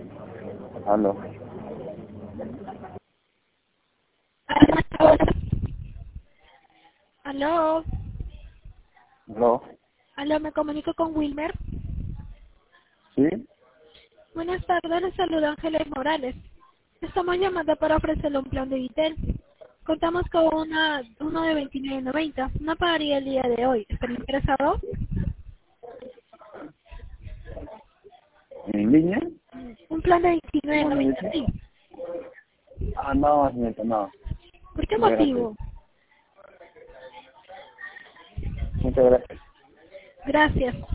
Aló. Aló, Aló. aló, me comunico con Wilmer. ¿Sí? Buenas tardes, les saluda Ángeles Morales. Estamos llamando para ofrecerle un plan de Vitel. Contamos con uno de 29.90. No pagaría el día de hoy. ¿Está interesado? ¿En línea? Un plan de ¿Cómo me 29.90, dice? sí. Ah, no, señorita, no. ¿Por qué Muchas gracias. motivo? Muchas gracias. Gracias.